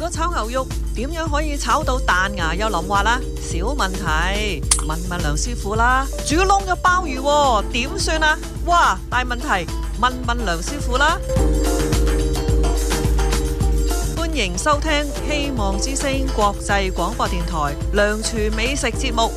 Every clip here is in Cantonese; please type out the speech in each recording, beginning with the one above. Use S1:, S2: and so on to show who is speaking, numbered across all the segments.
S1: 個炒牛肉點樣可以炒到彈牙又腍滑啦？小問題，問問梁師傅啦。煮燶咗鮑魚喎，點算啊？哇，大問題，問問梁師傅啦。歡迎收聽希望之聲國際廣播電台梁廚美食節目。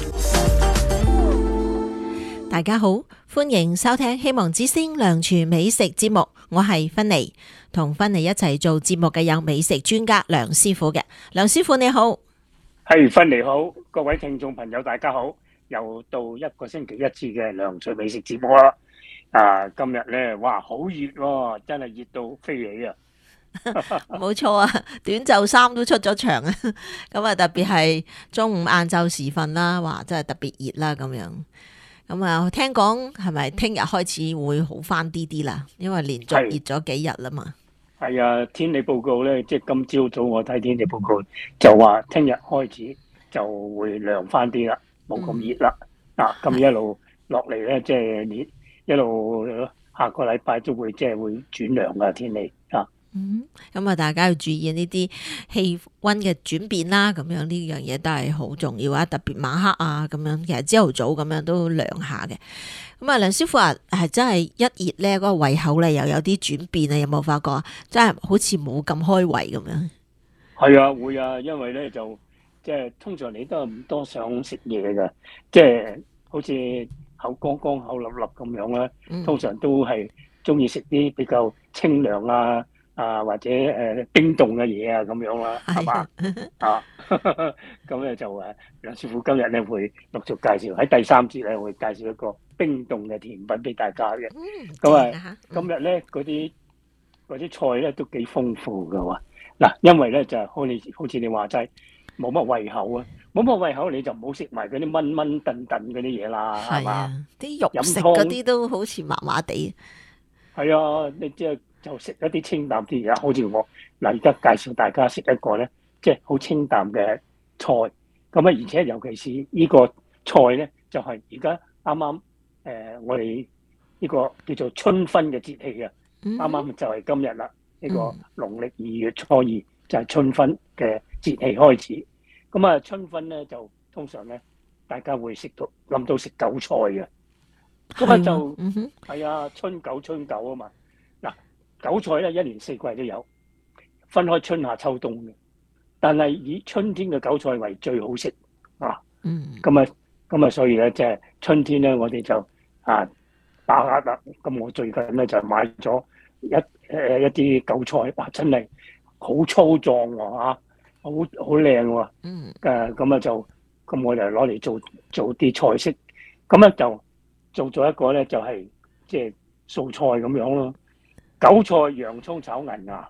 S2: 大家好，歡迎收聽希望之聲梁廚美食節目，我係芬妮，同芬妮一齊做節目嘅有美食專家梁師傅嘅。梁師傅你好。
S3: 係，芬妮好，各位聽眾朋友大家好，又到一個星期一次嘅梁廚美食節目啦。今日咧，哇，好熱喎，真係熱到飛起啊！
S2: 冇錯啊，短袖衫都出咗場啊！咁啊，特別係中午晏晝時分啦，哇，真係特別熱啦咁樣。咁啊，聽講係咪聽日開始會好翻啲啦？因為連續熱咗幾日啦嘛。
S3: 係啊，天氣報告咧，即係今朝早我睇天氣報告就話聽日開始就會涼翻啲啦，冇咁熱啦。咁一路落嚟咧，即係熱一路下個禮拜都會即係會轉涼嘅天氣啊。
S2: 咁啊，大家要注意呢啲氣溫嘅轉變啦，咁樣呢樣嘢都係好重要啊！特別晚黑啊，咁樣其實朝頭早咁樣都涼下嘅。咁啊，梁師傅啊，係真係一熱咧，嗰個胃口咧又有啲轉變啊！有冇發覺啊？真係好似冇咁開胃咁樣。係
S3: 啊，會啊，因為咧就即係通常你都唔多想食嘢嘅，即係好似口乾乾、口立立咁樣啦。通常都係中意食啲比較清涼或者冰凍嘅嘢咁樣啦，係嘛？咁咧就梁師傅今日咧會陸續介紹，喺第三節咧會介紹一個冰凍嘅甜品俾大家嘅。咁今日咧嗰啲菜咧都幾豐富㗎喎。嗱，因為咧就係好似你話齋冇乜胃口啊，冇乜胃口你就唔好食埋嗰啲炆燉燉嗰啲嘢啦，係嘛？
S2: 啲肉食嗰啲都好似麻麻地。係
S3: 啊，你即係就食一啲清淡啲嘢，好似我嗱而家介紹大家食一個咧，即係好清淡嘅菜。咁啊，而且尤其是呢個菜咧，就係而家啱啱我哋呢個叫做春分嘅節氣啊，啱啱就係今日啦。呢個農曆2月初2就係春分嘅節氣開始。咁啊，春分咧就通常咧，大家會諗到食韭菜嘅。咁啊就係啊，春韭啊嘛。嗱，韭菜咧一年四季都有，分開春夏秋冬嘅。但係以春天嘅韭菜為最好食啊。咁啊，所以咧即係春天咧，我哋就把握啦。咁我最近咧就買咗一啲韭菜，哇！真係好粗壯喎，好靚喎。咁我就攞嚟做啲菜式。咁咧就做咗一個咧，就係即係素菜咁樣咯。韭菜、洋葱炒銀芽，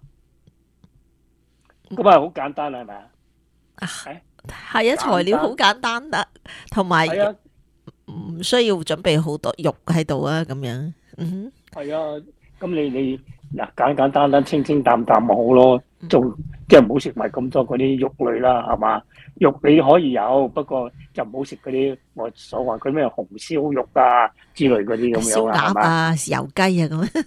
S3: 咁啊好簡單啦，係咪啊？
S2: 係啊，材料好簡單啦，同埋唔需要準備好多肉喺度啊，咁樣。
S3: 係啊，咁你嗱簡單清淡咪好咯。即係唔好食埋咁多嗰啲肉類啦，係嘛？肉你可以有，不過就唔好食嗰啲我所謂嗰咩紅燒肉之類嗰啲咁樣啦，係嘛？
S2: 燒鴨油雞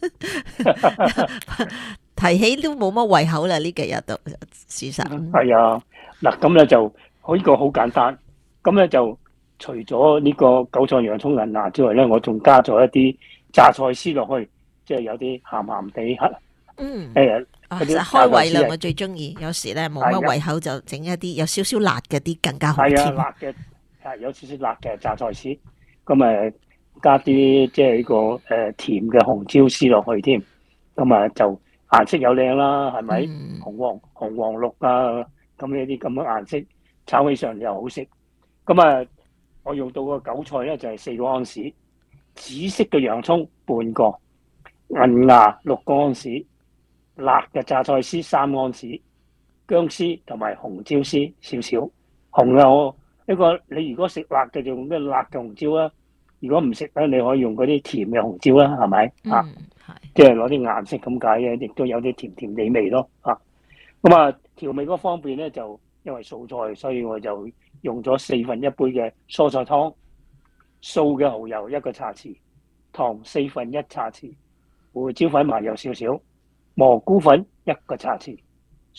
S2: 咁，提起都冇乜胃口啦，呢幾日都事實。
S3: 係啊，嗱咁咧就呢個好簡單。咁咧就除咗呢個韭菜、洋葱、銀芽之外咧，我仲加咗一啲榨菜絲落去，即係有啲鹹鹹地
S2: 其實開胃啦，我最中意。有時咧冇乜胃口就整一啲有少少辣嘅啲更加好添。
S3: 係啊，辣嘅有少少辣嘅榨菜絲，咁加啲即係呢個甜嘅紅椒絲落去添。咁就顏色又靚啦，係咪？紅黃綠咁呢啲咁嘅顏色炒起上嚟又好食。我用到個韭菜咧就係4個安士，紫色嘅洋葱半個，銀芽6個安士。辣嘅榨菜絲3安士，薑絲同埋紅椒絲少少。紅呢個你如果食辣嘅就用咩辣嘅紅椒啦，如果唔食咧你可以用嗰啲甜嘅紅椒啦，係咪？即係攞啲顏色咁解嘅，亦都有啲甜甜地味咯。調味嗰方面咧就因為素菜，所以我就用咗1/4杯嘅蔬菜湯，素嘅蠔油1個茶匙，糖1/4茶匙，胡椒粉麻油少少。蘑菇粉1個茶匙，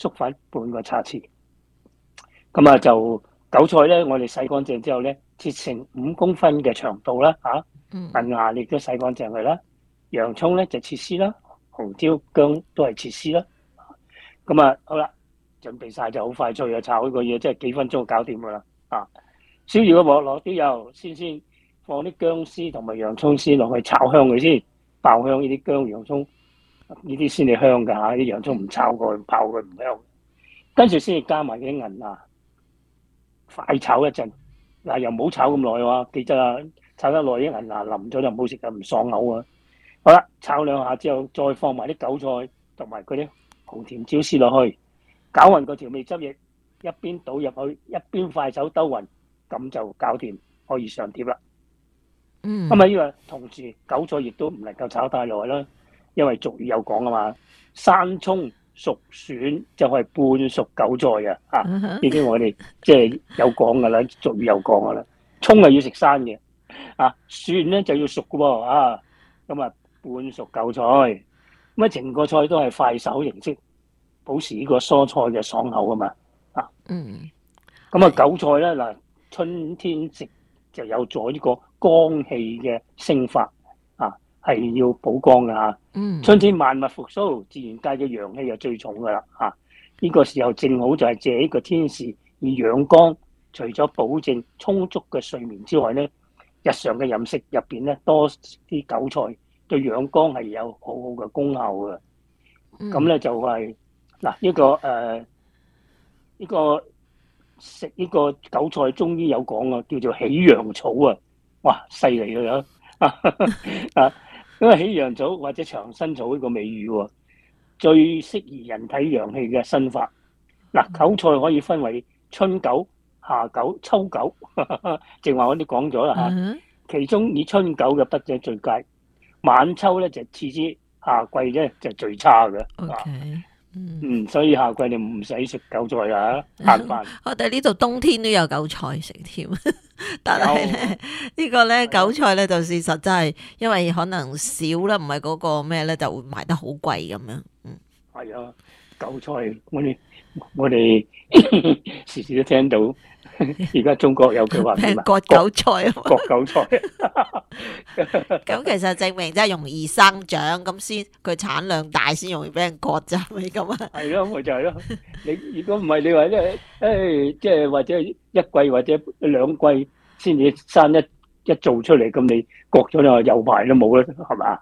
S3: 粟粉半個茶匙。咁啊就韭菜咧，我哋洗乾淨之後咧，切成5公分嘅長度啦嚇。銀芽亦都洗乾淨佢啦。洋葱咧就切絲啦，紅椒薑都係切絲啦。咁啊好啦，準備晒就好快脆啊！炒呢個嘢即係幾分鐘就搞掂噶啦啊！燒熱個鑊，落啲油，先放啲薑絲同埋洋葱絲落去炒香佢先，爆香呢啲薑洋葱呢啲先至香㗎嚇，啲洋葱唔炒過爆佢唔香。跟住先至加埋啲銀芽，快炒一陣。嗱又唔好炒咁耐喎，記得啊！炒得耐啲銀芽淋咗就唔好食啊，唔爽口啊！好啦，炒兩下之後，再放埋啲韭菜同埋嗰啲紅甜椒絲落去，攪勻個調味汁液，一邊倒入去，一邊快手兜勻，咁就搞掂，可以上碟啦。咁啊，呢個同時韭菜亦都唔能夠炒太耐啦，因為俗語有講啊嘛，生葱熟蒜就係半熟韭菜啊！啊，呢啲我哋即係有講噶啦，俗語有講噶啦，葱係要食生嘅，啊蒜咧就要熟嘅喎，啊咁啊半熟韭菜，咁啊成個菜都係快手形式，保持呢個蔬菜嘅爽口啊嘛，啊咁啊韭菜咧嗱，春天食就有咗呢個光氣嘅生發啊，係要補光噶嚇。春天萬物復甦，自然界嘅陽氣就最重噶啦嚇。呢個時候正好就係借呢個天時以養光，除咗保證充足嘅睡眠之外咧，日常嘅飲食入邊咧多啲韭菜對養光係有好好嘅功效嘅。咁咧就係嗱呢個食呢個韭菜，中醫有講啊，叫做喜陽草啊！哇，犀利啦啊！咁啊，喜陽草或者長生草呢個美語喎，最適宜人體陽氣嘅生發。嗱，韭菜可以分為春韭、夏韭、秋韭，正話我哋講咗啦嚇。其中以春韭嘅筆者最佳，晚秋咧就次之，夏季咧就最差嘅。所以夏季你唔使食韭菜啦，慳飯。
S2: 我哋呢度冬天都有韭菜食添，但係咧呢個咧韭菜咧就事實真係，因為可能少啦，唔係嗰個咩咧，就會賣得好貴咁樣。
S3: 係啊，韭菜我哋時時都聽到，而家中國有句話叫
S2: 割韭菜啊，
S3: 割韭菜。
S2: 咁其實證明真係容易生長，咁先佢產量大先容易俾人割咋，咪咁啊？
S3: 係咯，咪就係咯。你如果唔係你話咧，即係或者一季或者2季先至生一做出嚟，咁你割咗咧有排都冇啦，係嘛？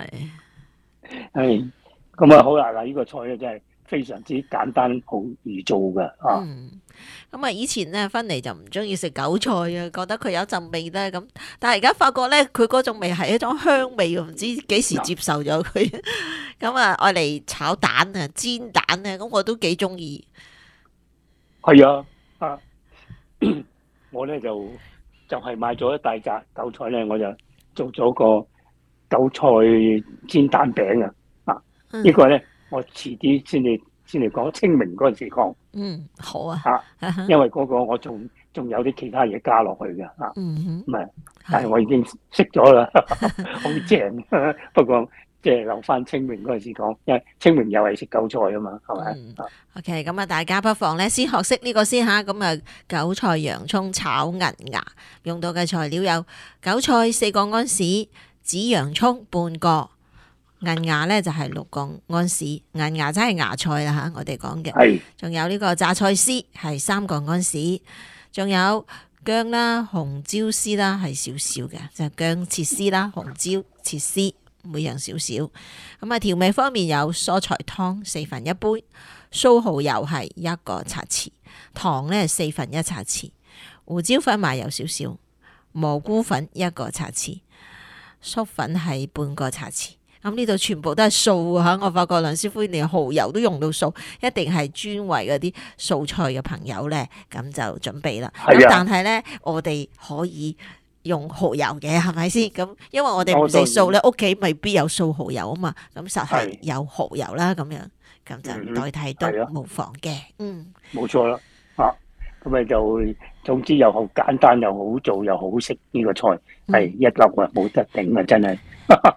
S3: 係咁啊，好啦，嗱，呢個菜咧真係非常之簡單，好易做㗎啊！
S2: 咁啊，以前咧芬妮就唔中意食韭菜啊，覺得佢有陣味咧咁。但係而家發覺咧，佢嗰種味係一種香味，唔知幾時接受咗佢。咁啊，愛嚟炒蛋啊、煎蛋啊，咁我都幾中意。
S3: 係啊，我咧就係買咗一大紮韭菜咧，我就做咗個韭菜煎蛋餅啊！呢個咧我遲啲先嚟講，清明嗰陣時講。
S2: 好啊。
S3: 因為嗰個我仲有啲其他嘢加落去嘅啊。唔係，但係我已經識咗啦，好正。不過即係留翻清明嗰陣時講，因為清明又係食韭菜啊嘛，係咪
S2: ？OK， 咁啊，大家不妨咧先學識呢個先嚇。咁啊，韭菜、洋葱炒銀芽，用到嘅材料有韭菜4個安士，紫洋葱半個。銀芽咧就係6個安士，銀芽真係芽菜啦嚇，我哋講嘅。係。仲有呢個榨菜絲係3個安士，仲有薑啦、紅椒絲啦係少少嘅，就係薑切絲啦、紅椒切絲，每樣少少。咁啊，調味方面有蔬菜湯1/4杯，蘇蠔油係1個茶匙，糖咧1/4茶匙，胡椒粉麻油少少，蘑菇粉1個茶匙，粟粉係半個茶匙。咁呢度全部都係素啊！我發覺梁師傅連蠔油都用到素，一定係專為嗰啲素菜嘅朋友咧，咁就準備啦。咁但係咧，我哋可以用蠔油嘅，係咪先？咁因為我哋唔食素咧，屋企未必有素蠔油啊嘛。咁實係有蠔油啦，咁樣咁就代替都無妨嘅。
S3: 冇錯啦。咁咪就總之又好簡單，又好做，又好食，呢個菜係一流啊，冇得頂啊，真係。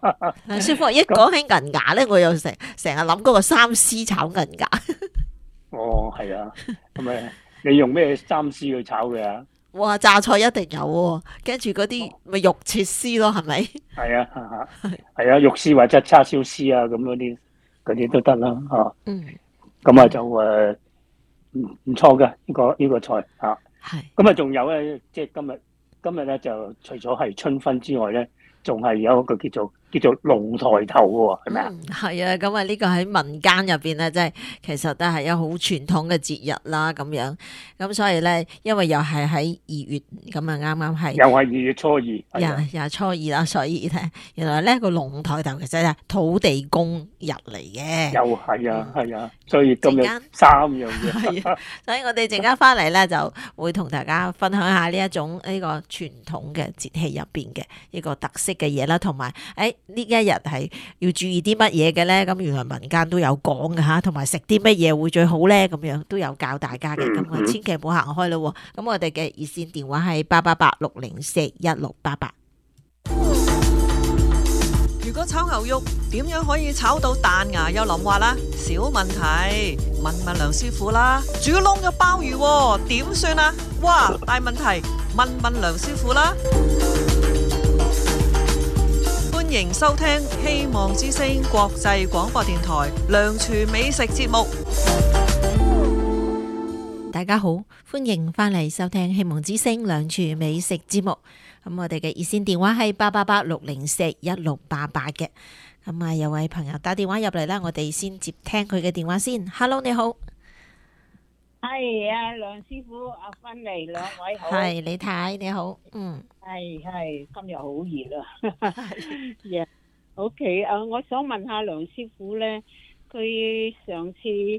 S2: 梁師傅一講起銀芽咧，我又成日諗嗰個3絲炒銀芽。
S3: 哦，係啊，咁你用咩三絲去炒嘅啊？
S2: 哇，榨菜一定有喎，跟住嗰啲咪肉切絲咯，係咪？
S3: 係啊，係啊，肉絲或者叉燒絲啊，咁嗰啲都得啦，
S2: 嗯，
S3: 咁就唔錯嘅呢個菜嚇。
S2: 係。
S3: 咁啊，仲有咧，即係今日咧就除咗係春分之外咧，仲係有一個叫做龍抬頭喎，係咪啊？
S2: 係啊，咁啊呢個喺民間入邊咧，即係其實都係一個好傳統嘅節日啦，咁樣。咁所以咧，因為又係喺2月，咁啊啱啱係
S3: 又係2月初二，係啊
S2: 廿初二啦，所以咧，原來呢個龍抬頭其實係土地公日嚟嘅。
S3: 又係啊，所以今日
S2: 陣間
S3: 3樣嘢。
S2: 係啊，所以我哋陣間翻嚟咧，就會同大家分享下呢一種呢個傳統嘅節氣入邊嘅呢個特色嘅嘢啦，同埋呢一日係要注意啲乜嘢嘅咧？咁原來民間都有講嘅吓，同埋食啲乜嘢會最好咧？咁樣都有教大家嘅，咁啊千祈唔好行開咯。咁我哋嘅熱線電話係888604188。
S1: 如果炒牛肉點樣可以炒到彈牙又腍滑啦？小問題，問梁師傅啦。煮窿嘅鮑魚喎，點算啊？哇，大問題，問梁師傅啦。歡迎收聽希望之聲國際廣播電台梁廚美食節目。
S2: 大家好，歡迎翻嚟收聽希望之聲梁廚美食節目。咁我哋嘅熱線電話係888604188嘅。咁啊，有位朋友打電話入嚟啦，我哋先接聽佢嘅電話先。Hello， 你好。
S4: 係啊，梁師傅，阿芬妮，兩位好。
S2: 係李太，你好。
S4: 係，今日好熱啊。OK， 我想問下梁師傅咧，佢上次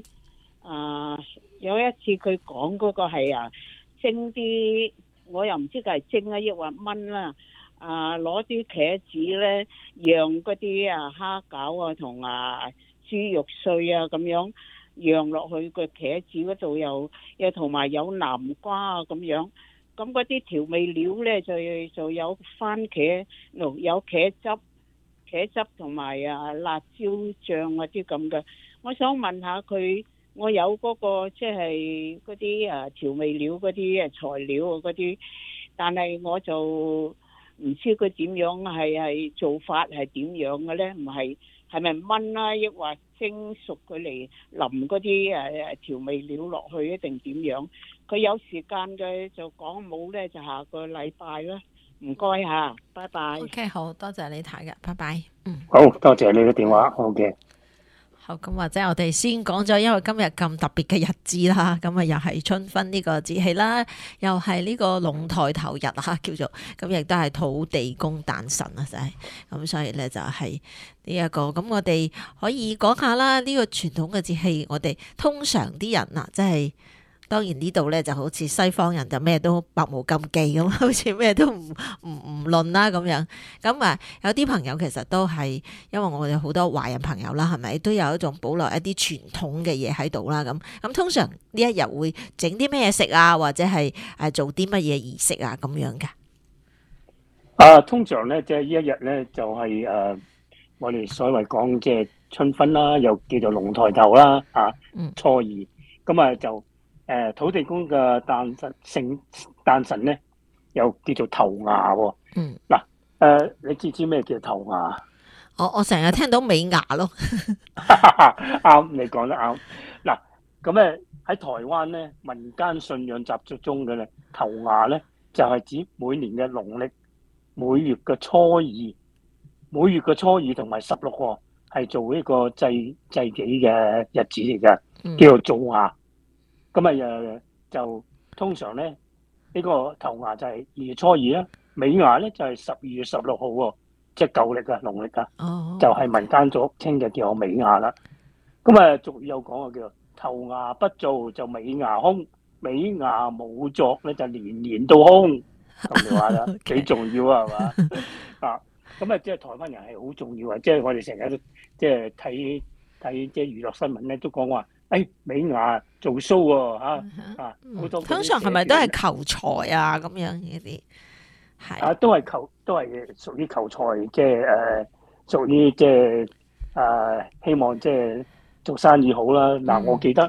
S4: 有一次佢講嗰個係蒸啲。我又唔知佢係蒸啊，抑或炆啦。攞啲茄子咧，釀嗰啲蝦餃啊，同豬肉碎啊，咁樣釀落去個茄子嗰度，又同埋有南瓜啊，咁樣。咁嗰啲調味料咧就有番茄，有茄汁同埋辣椒醬嗰啲咁嘅。我想問下佢。我有嗰個即係嗰啲調味料嗰啲材料嗰啲，但係我就唔知佢點樣係做法係點樣嘅咧？唔係咪炆啦，抑或蒸熟佢嚟淋嗰啲調味料落去，一定點樣？佢有時間嘅就講，冇咧就下個禮拜啦。唔該嚇，拜拜。
S2: OK， 好多謝你睇嘅，拜拜。
S3: 好多謝你嘅電話，好嘅。
S2: 好，咁或者我哋先講咗，因為今日咁特別嘅日子啦，咁啊又係春分呢個節氣啦，又係呢個龍抬頭日啊，叫做咁，亦都係土地公誕辰啊，就係咁，所以咧就係呢一個咁，我哋可以講下啦。呢個傳統嘅節氣，我哋通常啲人啊，即係。當然呢度咧就好似西方人就咩都百無禁忌咁，好似咩都唔論啦咁樣。咁有啲朋友其實都係因為我哋好多華人朋友啦，係咪都有一種保留一啲傳統嘅嘢喺度啦。咁通常呢一日會整啲咩食啊，或者係做啲乜嘢儀式啊咁樣嘅。
S3: 通常咧即係呢一日咧就係我哋所謂講即係春分啦，又叫做龍抬頭啦，初二咁就。土地公嘅誕辰咧，又叫做頭牙喎。你知咩叫頭牙？
S2: 我成日聽到尾牙咯。
S3: 啱，你講得啱。嗱，咁喺台灣咧，民間信仰習俗中嘅咧，頭牙咧就係指每年嘅農曆每月嘅初二同埋16號係做呢個祭己嘅日子嚟嘅，叫做做牙。咁就通常咧呢個頭牙就係2月初2啦，尾牙咧就係12月16號喎，即係舊曆啊，農曆啊，就係民間俗稱嘅叫尾牙啦。俗語有講叫頭牙不做就尾牙空，尾牙冇作咧就年年都空，咁嘅話啦，幾重要啊，係嘛？即係台灣人係好重要啊！即係我哋成日都即係睇即係娛樂新聞咧，都講話。尾牙做 show 喎，好多。通
S2: 常係咪都係求財啊？咁樣呢啲係
S3: 都係屬於求財，即係屬於即係希望即係做生意好啦。我記得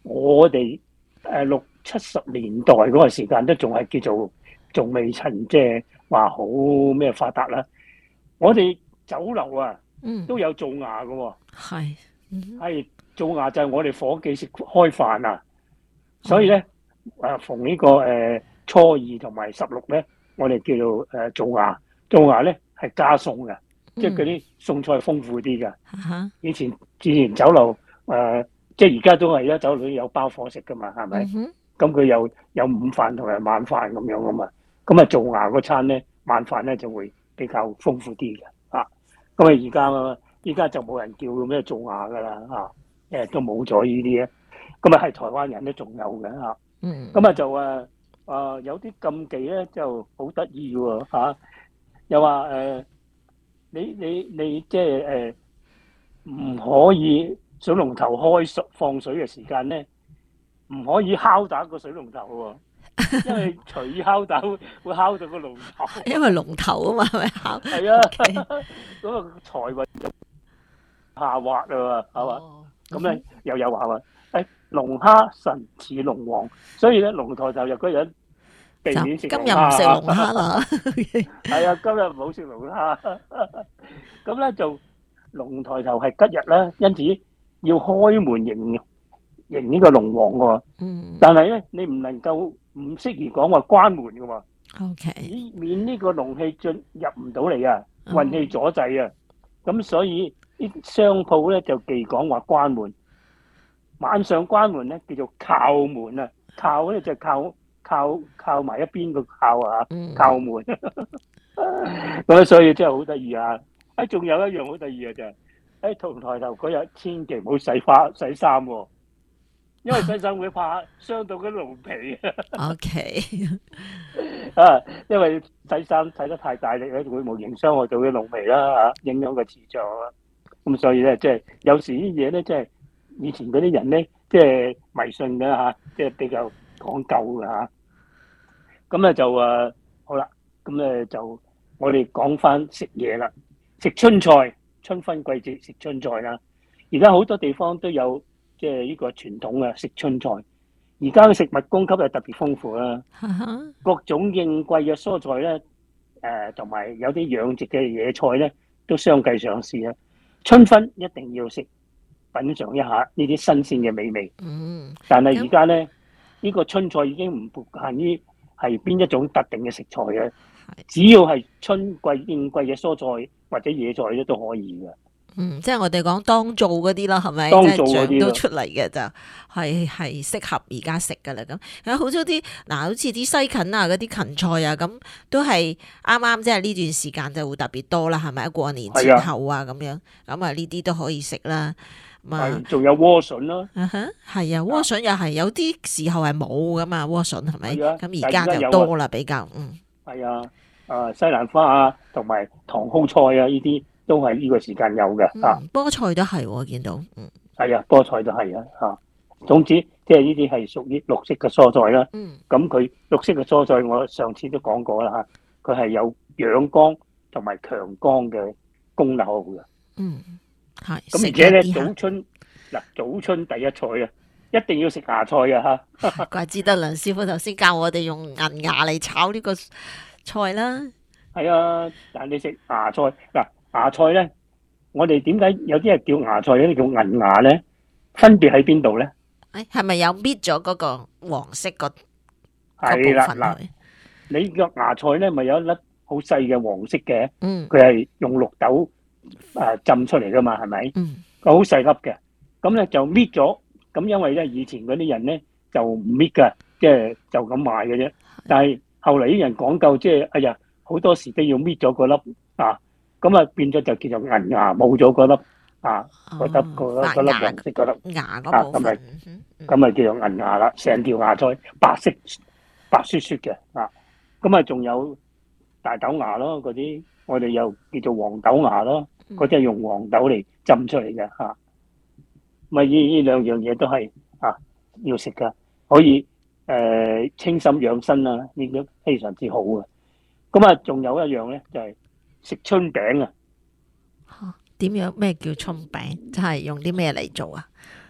S3: 我哋60、70年代嗰個時間都仲係叫做仲未曾即係話好咩發達啦。我哋酒樓啊都有做牙嘅喎，
S2: 係
S3: 係做牙就係我哋伙計食開飯啊，所以咧逢呢個初二同埋16咧，我哋叫做做牙。做牙咧係加餸嘅，即係嗰啲餸菜豐富啲嘅。以前酒樓即係而家都係啦，酒樓有包伙食噶嘛，係咪？咁佢有午飯同埋晚飯咁樣噶嘛。咁啊做牙嗰餐咧，晚飯咧就會比較豐富啲嘅。咁而家就冇人叫咩做牙噶啦，都冇咗呢啲咧。咁啊係台灣人都仲有嘅嚇。咁啊就有啲禁忌咧就好得意喎嚇。又話你即係唔可以水龍頭放水嘅時間咧，唔可以敲打個水龍頭喎，因為隨意敲打會敲到個龍頭。因為龍頭啊嘛，係咪敲？係啊，嗰個財運下滑啊，係嘛？咁咧又有話龍蝦神似龍王，所以咧龍抬頭日嗰日。避免食龍蝦，今日唔食龍蝦啦。係啊，今日唔好食龍蝦。咁咧就龍抬頭係吉日啦，因此要開門迎呢個龍王喎。但係咧你唔能夠唔適宜講話關門嘅喎。OK。以免呢個龍氣入唔到嚟啊，運氣阻滯啊。咁所以啲商鋪咧就忌講話關門。晚上關門咧叫做靠門啊，靠咧就靠埋一邊個靠啊，靠門。咁所以真係好得意啊！仲有一樣好得意嘅就係龍抬頭嗰日千祈唔好洗衫喎，因為洗衫會怕傷到嗰啲龍皮。OK。因為洗衫洗得太大力咧，會無形傷害到啲龍皮啦，影響個磁場啊。咁所以咧，即係有時啲嘢咧，即係以前嗰啲人咧，即係迷信嘅即係比較講究嘅嚇。咁咧就好啦，咁咧就我哋講翻食嘢啦，食春菜，春分季節食春菜啦。而家好多地方都有即係呢個傳統啊，食春菜。而家嘅食物供給係特別豐富啦，各種應季嘅蔬菜咧，同埋有啲養殖嘅野菜咧，都相繼上市啦。春分一定要食品嚐一下呢啲新鮮嘅美味。但係而家咧呢個春菜已經唔局限於係邊一種特定嘅食材嘅，只要係春季應季嘅蔬菜或者野菜咧都可以嘅。即係我哋講當造嗰啲啦，係咪？當造嗰啲都出嚟嘅就係適合而家食噶啦。咁好多啲好似啲西芹啊，嗰啲芹菜啊，咁都係啱啱即係呢段時間就會特別多啦，係咪？過年前後啊咁樣，咁呢啲都可以食啦。仲有萵筍啦，係啊，萵筍又係有啲時候係冇噶嘛，萵筍係咪？咁而家就多啦，比較係啊，西蘭花啊，同埋茼蒿菜啊，呢啲都係呢個時間有嘅菠菜都係我見到，係啊，菠菜都係啊總之即係呢啲係屬於綠色嘅蔬菜啦。咁佢綠色嘅蔬菜，我上次都講過啦佢係有養肝同埋強肝嘅功效嘅。係咁，而且咧早春第一菜啊，一定要食芽菜啊吓！怪之得梁師傅頭先教我哋用銀芽嚟炒呢個菜啦。係啊，但係你食芽菜芽菜咧，我哋點解有啲係叫芽菜，有啲叫銀芽咧？分別喺邊度咧？係咪有搣咗嗰個黃色個部分？係啦，你個芽菜咧咪有一粒好細嘅黃色嘅，佢係用綠豆浸出嚟噶嘛，係咪？佢好細粒嘅，咁咧就搣咗。咁因為咧以前嗰啲人咧就唔搣噶，即係就咁賣嘅啫。但係後嚟啲人講究，即係哎呀，好多時都要搣咗嗰粒咁啊變咗就叫做銀芽，冇咗嗰粒嗰粒黃色嗰粒芽嗰部分，咁咪叫做銀芽啦。成條芽菜白雪雪嘅咁啊仲有大豆芽咯，嗰啲我哋又叫做黃豆芽咯，嗰啲係用黃豆嚟浸出嚟嘅嚇。咪呢兩樣嘢都係要食噶，可以清心養生啊，呢個非常之好嘅。咁啊，仲有一樣咧就係食春餅啊。點樣？咩叫春餅？即係用啲咩嚟做啊？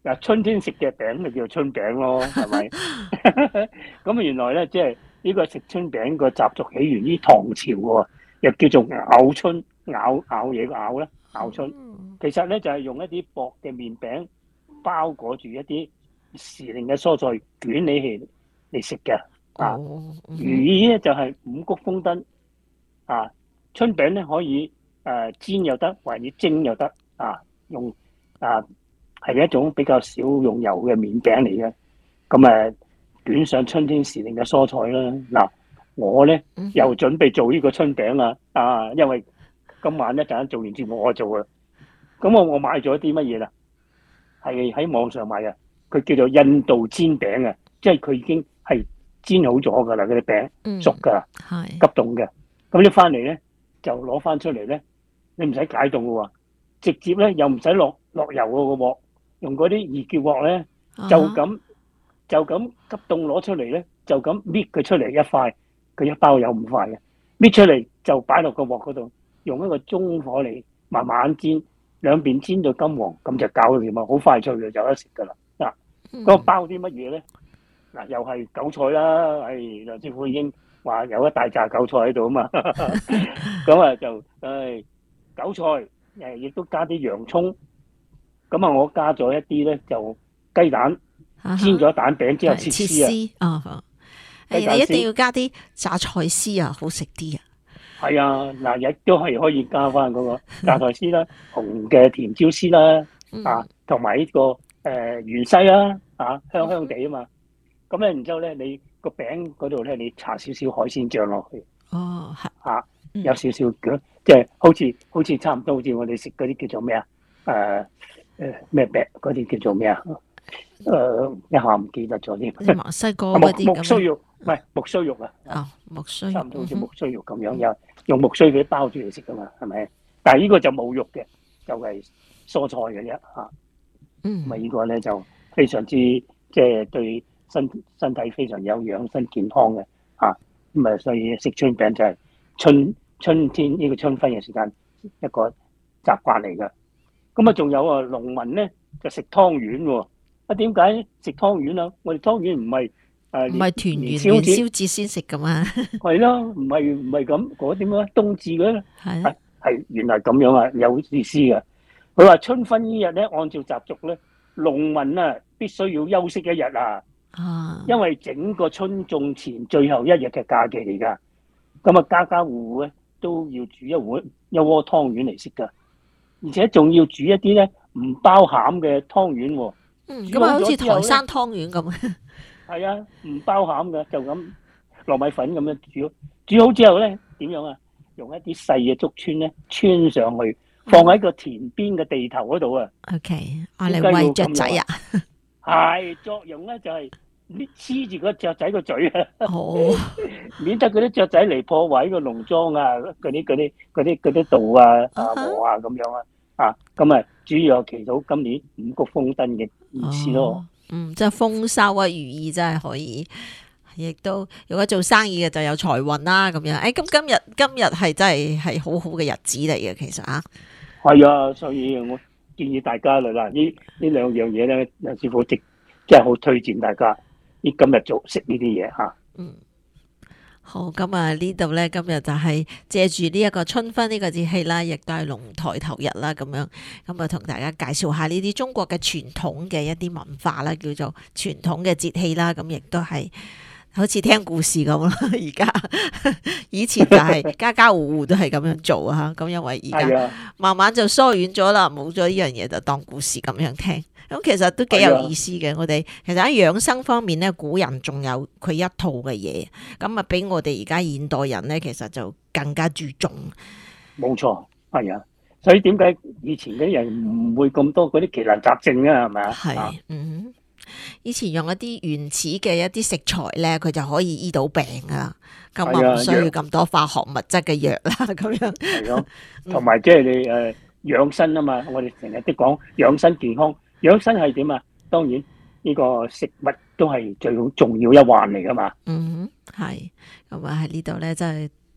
S3: 嗱，春天食嘅餅咪叫做春餅咯，係咪？咁原來咧，即係呢個食春餅個習俗起源於唐朝喎，又叫做咬春，咬嘢個咬啦，咬春。其實咧就係用一啲薄嘅麵餅包裹住一啲時令嘅蔬菜捲起嚟食嘅。啊，寓意咧就係五穀豐登。啊，春餅咧可以煎又得，或者蒸又得。啊，用係一種比較少用油嘅麵餅嚟嘅。咁捲上春天時令嘅蔬菜啦。嗱，我咧又準備做呢個春餅啦。啊，因為今晚一陣間做完節目我做啊。咁我買咗啲乜嘢啦？係喺網上買嘅，佢叫做印度煎餅啊，即係佢已經係煎好咗噶啦，嗰啲餅熟噶啦，急凍嘅。咁你翻嚟咧就攞翻出嚟咧，你唔使解凍嘅喎，直接咧又唔使落油個鑊，用嗰啲易潔鑊咧，就咁急凍攞出嚟咧，就咁搣佢出嚟一塊，佢一包有5塊嘅，搣出嚟就擺落個鑊嗰度，用一個中火嚟慢慢煎，兩邊煎到金黃，咁就搞掂啊！好快脆嘅，有得食噶啦。嗱，嗰個包啲乜嘢咧？嗱，又係韭菜啦，梁師傅已經話有一大紮韭菜喺度啊嘛，咁就韭菜亦都加啲洋葱，咁我加咗一啲咧就雞蛋，煎咗蛋餅之後切絲啊，
S2: 你一定要加啲榨菜絲啊，好食啲啊。
S3: 係啊，嗱，亦都係可以加翻嗰個榨菜絲啦，紅嘅甜椒絲啦，同埋呢個芫茜啦，香香地啊嘛。咁咧，然之後咧，你個餅嗰度咧，你搽少少海鮮醬落去。哦，有少少嘅，即係好似差唔多，好似我哋食嗰啲叫做咩啊？咩餅嗰啲叫做咩啊？一下唔記得咗添。
S2: 墨西哥嗰啲
S3: 木須肉，唔係木須肉啊。
S2: 哦，木須
S3: 差唔多好似木須肉咁樣，用木須嗰啲包住嚟食噶嘛，係咪？但係呢個就冇肉嘅，就係蔬菜嘅啫嚇。咁呢個咧就非常之即係對身體非常有養生健康嘅嚇。咁所以食春餅就係春天呢個春分嘅時間一個習慣嚟㗎。咁仲有農民咧就食湯圓喎。點解食湯圓啊？我哋湯圓唔係
S2: 團圓元宵節先食噶嘛？
S3: 係咯，唔係咁嗰點啊？冬至嘅係原來咁樣啊，有意思嘅。佢話春分呢日咧，按照習俗咧，農民必須要休息一日啊。因為整個春種前最後一日嘅假期嚟㗎。咁家家戶戶咧都要煮一鍋湯圓嚟食㗎，而且仲要煮一啲咧唔包餡嘅湯圓喎。
S2: 咁好似台山湯圓咁。
S3: 係啊，唔包餡嘅，就咁糯米粉咁樣煮好之後咧，點樣啊？用一啲細嘅竹籤咧穿上去，放喺個田邊嘅地頭嗰度啊。
S2: OK， 我嚟餵雀仔啊。
S3: 係作用咧就係黐住個雀仔個嘴啊。免得嗰啲雀仔嚟破壞個農莊啊，嗰啲稻啊、禾啊咁樣啊。咁主要係祈禱今年五穀豐登嘅意思咯。
S2: 即係豐收啊，寓意真係可以，亦都如果做生意嘅就有財運啦咁樣。咁今日係真係好好嘅日子嚟嘅，其實
S3: 係啊，所以我建議大家啦，呢兩樣嘢咧，梁師傅真係好推薦大家今日食呢啲嘢嚇。
S2: 好，咁呢度咧，今日就係借住呢一個春分呢個節氣啦，亦都係龍抬頭日啦，咁樣咁同大家介紹下呢啲中國嘅傳統嘅一啲文化啦，叫做傳統嘅節氣啦，咁亦都係好似聽故事咁啦。而家以前就係家家戶戶都係咁樣做啊，咁因為而家慢慢就疏遠咗啦，冇咗呢樣嘢就當故事咁樣聽。咁其實都幾有意思嘅。我哋其實喺養生方面咧，古人仲有佢一套嘅嘢，咁比我哋而家現代人咧，其實就更加注重。
S3: 冇錯，係啊。所以點解以前嗰啲人唔會咁多嗰啲奇難雜症啊？係咪啊？
S2: 係，以前用一啲原始嘅一啲食材咧，佢就可以醫到病啊。咁唔需要咁多化學物質嘅藥啦。咁樣
S3: 係咯，同埋即係你養生啊嘛。我哋成日都講養生健康。養生係點啊？當然呢個食物都係最重要一環嚟噶嘛。
S2: 係咁喺呢度咧，真係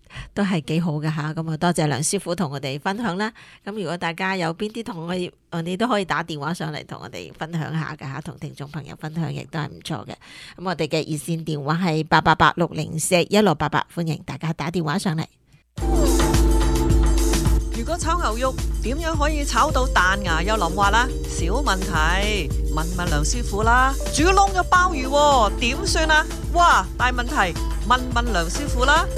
S2: 都係幾好嘅吓。咁啊，多謝梁師傅同我哋分享啦。咁如果大家有邊啲同你都可以打電話上嚟同我哋分享下嘅吓，同聽眾朋友分享亦都係唔錯嘅。咁我哋嘅熱線電話係888-604-1688，歡迎大家打電話上嚟。
S1: 如果炒牛肉點樣可以炒到彈牙又淋滑啦？小問題，問梁師傅啦。煮燶嘅鮑魚點算啊？哇，大問題，問梁師傅啦。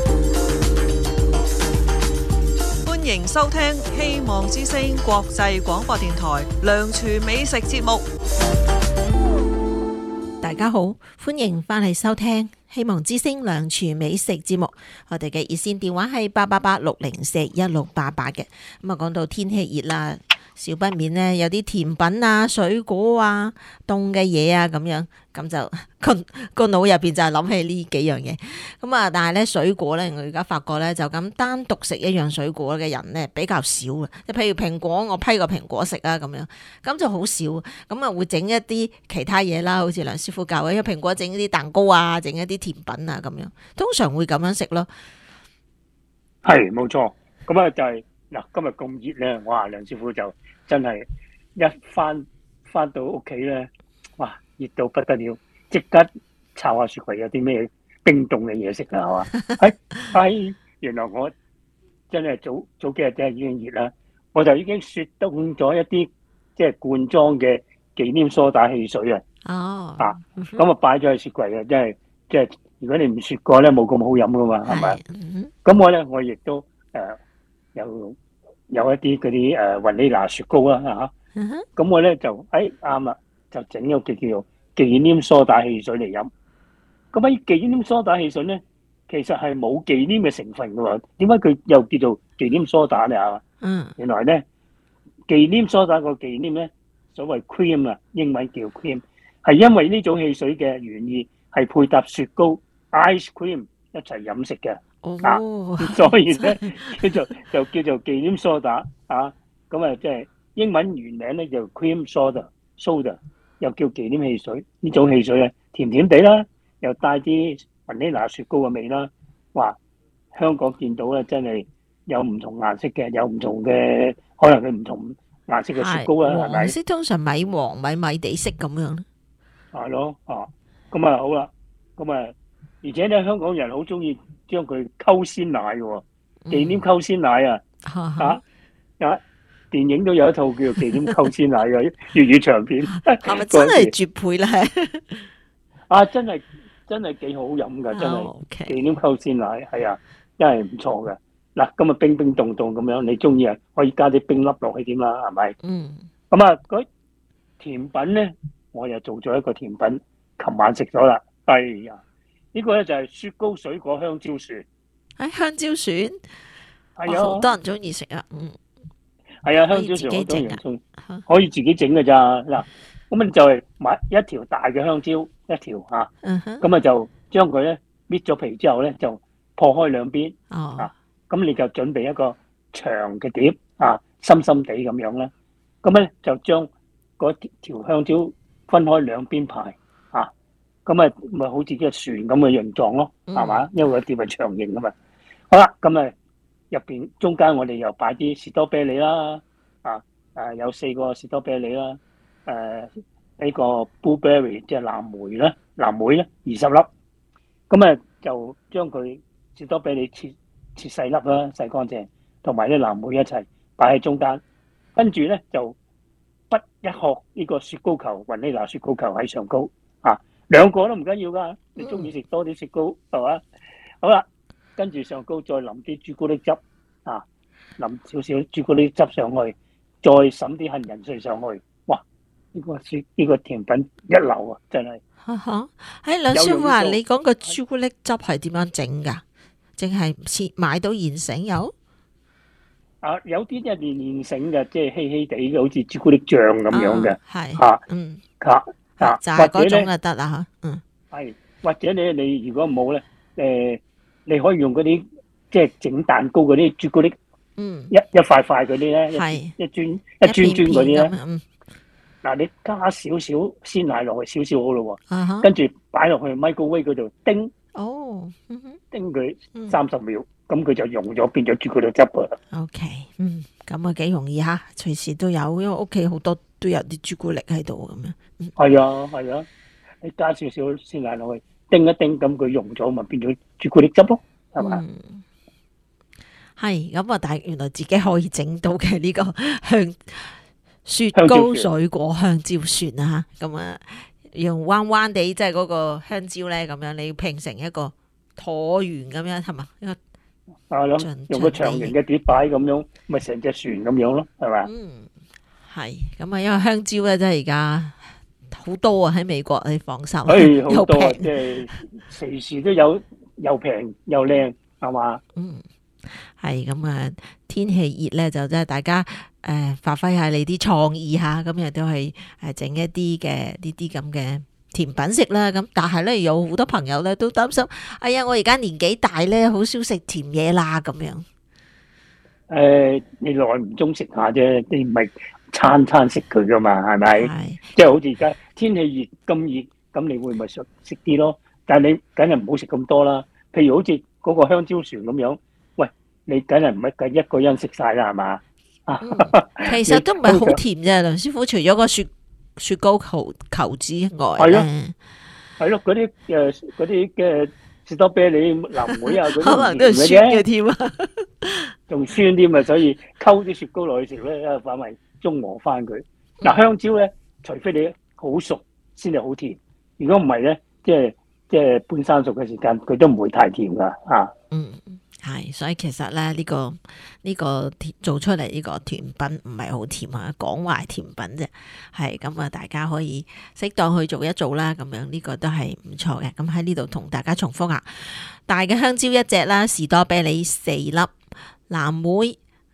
S1: 歡迎收聽希望之聲國際廣播電台梁廚美食節目。
S2: 大家好，歡迎翻嚟收聽希望之聲梁廚美食節目。我哋嘅熱線電話係888-604-1688嘅。咁啊，講到天氣熱啦，少不免呢有啲甜品啊、水果啊、凍嘅嘢啊咁樣，咁就個腦入邊就係諗起呢幾樣嘢。咁啊，但係咧水果咧，我而家發覺咧就咁單獨食一樣水果嘅人咧比較少啊。即譬如蘋果，我批個蘋果食啊咁樣，咁就好少。咁啊會整一啲其他嘢啦，好似梁師傅教嘅，因為蘋果整一啲蛋糕啊，整一啲甜品啊咁樣，通常會咁樣食咯。
S3: 係冇錯，咁啊就係嗱，今日咁熱咧，哇！梁師傅就真係一翻到屋企咧，哇！熱到不得了，即刻抄下雪櫃有啲咩冰凍嘅嘢食啦，係嘛？係原來我真係早幾日真係已經熱啦，我就已經雪凍咗一啲即係罐裝嘅忌廉梳打汽水啊！
S2: 哦，
S3: 咁啊擺咗喺雪櫃啊，即係如果你唔雪過咧，冇咁好飲噶嘛，係咪？咁我亦都有一啲嗰啲雲呢拿雪糕啦嚇，咁我咧就啱啦，就整咗個叫做忌廉梳打汽水嚟飲。咁喺忌廉梳打汽水咧，其實係冇忌廉嘅成分噶喎，點解佢又叫做忌廉梳打咧啊？原來咧忌廉梳打個忌廉咧，所謂 cream 啊，英文叫 cream， 係因為呢種汽水嘅原意係配搭雪糕 ice cream 一齊飲食嘅。所以咧就叫做忌廉梳打啊，咁啊即係英文原名咧就 cream soda，又叫忌廉汽水。呢種汽水咧甜甜地啦，又帶啲雲呢拿雪糕嘅味啦。哇！香港見到咧真係有唔同顏色嘅，有唔同嘅可能佢唔同顏色嘅雪糕啦，係咪？
S2: 黃色通常米黃米地色咁樣。
S3: 係咯，咁啊好啦，咁啊而且咧香港人好中意將佢溝鮮奶嘅，忌廉溝鮮奶啊，電影都有一套叫做忌廉溝鮮奶嘅粵語長片，
S2: 係咪真係絕配咧？
S3: 真係幾好飲噶，真係
S2: Okay.
S3: 忌廉溝鮮奶係啊，真係唔錯嘅。嗱，今日冰冰凍凍咁樣，你中意啊，可以加啲冰粒落去點啦，係咪？咁啊，嗰甜品咧，我又做咗一個甜品，琴晚食咗啦。哎呀，呢個咧就係雪糕水果香蕉船。
S2: 香蕉船，
S3: 係啊，
S2: 好多人中意食啊。
S3: 係啊，香蕉船好多人中意，可以自己整嘅咋嗱。咁你就係買一條大嘅香蕉，一條嚇，咁啊就將佢咧搣咗皮之後咧就破開兩邊，咁你就準備一個長嘅碟深深地咁樣啦。咁咧就將嗰條香蕉分開兩邊排，咁啊咪好似隻船咁嘅形狀咯，係嘛？因為個碟係長形噶嘛。好啦，咁啊入邊中間我哋又擺啲士多啤梨啦，有4個士多啤梨啦。呢個 blueberry 即係藍莓咧20粒，咁啊就將佢士多啤梨切細粒啦，洗乾淨，同埋啲藍莓一齊擺喺中間，跟住咧就滗一殼呢個雪糕球，雲呢拿雪糕球喺上高，2個都唔緊要噶，你中意食多啲雪糕係嘛？好啦，跟住上高再淋啲朱古力汁淋少少朱古力汁上去。再揼啲杏仁碎上去，哇！呢個甜品一流啊，真係。
S2: 梁師傅啊，你講個朱古力汁係點樣整㗎？淨係買到現成有？
S3: 有啲即係現成嘅，即係稀稀地嘅，好似朱古力醬咁樣嘅。
S2: 就係嗰種就得啦嚇。
S3: 係，或者你如果冇咧，你可以用嗰啲即係整蛋糕嗰啲朱古力。一塊塊嗰啲咧，一磚嗰啲咧，嗱你加少少鮮奶落去，少少好咯喎，跟住擺落去 microwave 嗰度叮，叮佢30秒， 咁佢就溶咗變咗朱古力汁啊。
S2: OK， 咁啊幾容易吓，隨時都有，因為屋企好多都有啲朱古力喺度咁樣。
S3: 係啊，你加少少鮮奶落去，叮一叮，咁佢溶咗咪變咗朱古力汁咯，係嘛？
S2: 係咁啊，但係原來自己可以整到嘅呢個雪糕水果香蕉船啊，咁啊用彎彎地即係嗰個香蕉咧，咁樣你要拼成一個橢圓咁樣係嘛？一個
S3: 用個長形嘅碟擺咁樣，咪成隻船咁樣咯，係嘛？
S2: 係咁啊，因為香蕉咧真係而家好多啊，喺美國你放心，
S3: 好多啊，即係隨時都有，又平又靚，係嘛？
S2: 係咁啊，天氣熱咧就真係大家發揮下你啲創意吓，咁亦都係整一啲嘅呢啲咁嘅甜品食啦。咁但係咧有好多朋友咧都擔心，哎呀我而家年紀大咧，好少食甜嘢啦咁樣。
S3: 你耐唔中食下啫，你唔係餐餐食佢噶嘛，係咪？即係好似而家天氣熱咁熱，咁你會咪食啲咯？但係你梗係唔好食咁多啦。譬如好似嗰個香蕉船咁樣，喂，你梗係唔係計一個人食晒啦，係嘛？
S2: 其實都唔係好甜啫，梁師傅，除咗個雪糕球之外咧，
S3: 係咯，嗰啲嘅士多啤梨、藍莓啊，嗰啲
S2: 可能都係酸嘅添啊，
S3: 仲酸添啊，所以溝啲雪糕落去食咧，反為中和翻佢。嗱，香蕉咧，除非你好熟先至好甜，如果唔係咧，即係半生熟嘅時間，佢都唔會太甜噶啊。
S2: 係，所以其實咧呢個做出嚟呢個甜品唔係好甜啊，講話係甜品啫。係咁啊，大家可以適當去做一做啦，咁樣呢個都係唔錯嘅。咁喺呢度同大家重複下，大嘅香蕉1隻啦，士多啤梨4粒，藍莓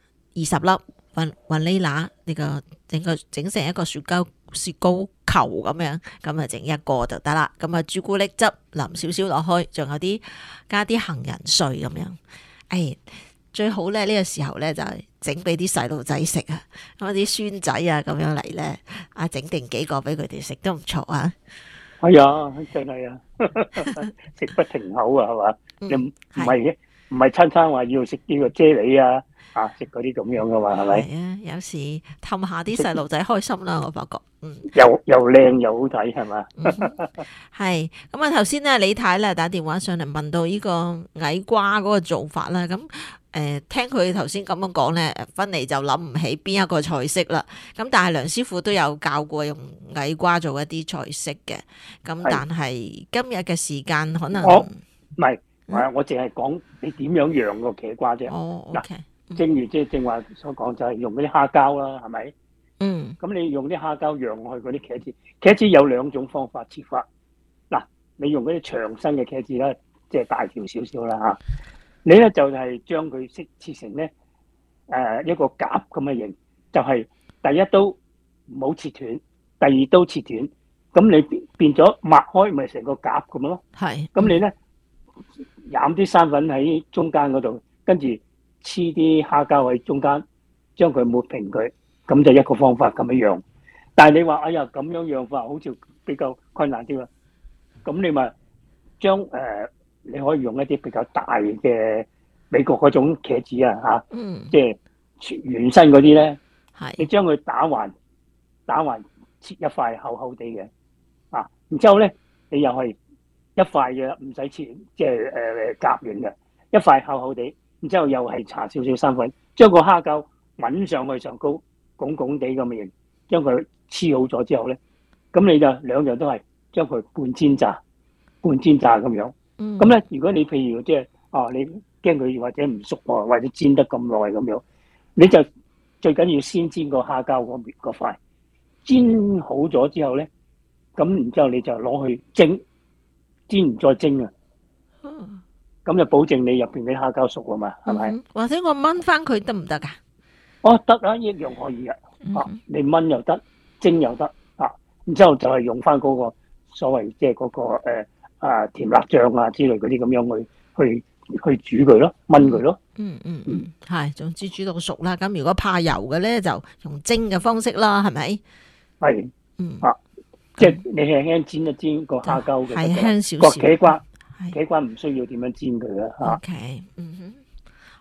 S2: 20粒，雲呢拿呢個整成一個雪糕球咁樣，咁啊整一個就得啦。咁啊朱古力汁淋少少落去，仲有加啲杏仁碎咁樣。最好咧呢個時候咧就係整俾啲細路仔食啊，咁啲孫仔啊咁樣嚟咧，整定幾個俾佢哋食都唔錯啊。
S3: 係啊，真係啊，食不停口啊，係嘛？你唔係餐餐話要食呢個啫喱啊。食嗰啲咁樣噶嘛，係咪？
S2: 係啊，有時氹下啲細路仔開心啦，我發覺，
S3: 又靚又好睇，係嘛？
S2: 係咁啊！頭先咧，李太咧打電話上嚟問到呢個矮瓜嗰個做法啦，咁聽佢頭先咁樣講咧，芬妮就諗唔起邊一個菜式啦。咁但係梁師傅都有教過用矮瓜做一啲菜式嘅，咁但係今日嘅時間可能
S3: 唔係，我淨係講你點樣釀個茄瓜啫。
S2: 哦，OK。
S3: 正如即係正話所講，就係用嗰啲蝦膠啦，係咪？咁你用啲蝦膠釀落去嗰啲茄子，茄子有2種方法切法。嗱，你用嗰啲長身嘅茄子咧，即係大條少少啦嚇。你咧就係將佢切成咧一個夾咁嘅形，就係第一刀唔好切斷，第二刀切斷，咁你變咗擘開咪成個夾咁咯。係。咁你咧染啲生粉喺中間嗰度，跟住黐啲蝦膠喺中間，將佢抹平佢，咁就一個方法咁樣樣。但係你話哎呀咁樣樣法好似比較困難啲啦，咁你咪將你可以用一啲比較大嘅美國嗰種茄子啊嚇，即係原身嗰啲咧，你將佢打橫切一塊厚厚地嘅啊，然之後咧你又係一塊嘅唔使切，即係夾完嘅一塊厚厚地。然之後又係搽少少生粉，將個蝦膠揾上去上高，拱拱地咁嘅形，將佢黐好咗之後咧，咁你就2樣都係將佢半煎炸咁樣。咁咧，如果你譬如即係你驚佢或者唔熟喎，或者煎得咁耐咁樣，你就最緊要先煎個蝦膠嗰塊，煎好咗之後咧，咁然之後你就攞去蒸，煎完再蒸啊。咁就保證你入邊啲蝦膠熟啊嘛，係咪？
S2: 或者我炆翻佢得唔得噶？
S3: 得啊，一樣可以啊。你炆又得，蒸又得啊。然之後就係用翻嗰個所謂即係嗰個甜辣醬啊之類嗰啲咁樣去煮佢咯，炆佢咯。
S2: 係，總之煮到熟啦。咁如果怕油嘅咧，就用蒸嘅方式啦，係咪？
S3: 係。即係你輕輕煎一煎個蝦膠嘅，
S2: 係香少少。
S3: 個茄瓜唔需要點樣煎佢嘅嚇。
S2: OK，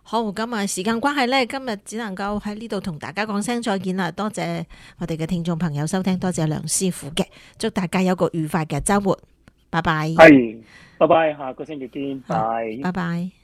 S2: 好，咁啊，時間關係呢，今日只能夠喺呢度同大家講聲再見啦。多謝我哋嘅聽眾朋友收聽，多謝梁師傅嘅，祝大家有個愉快嘅週末，拜拜。
S3: 係，拜拜，下個星期見，拜。
S2: 拜拜。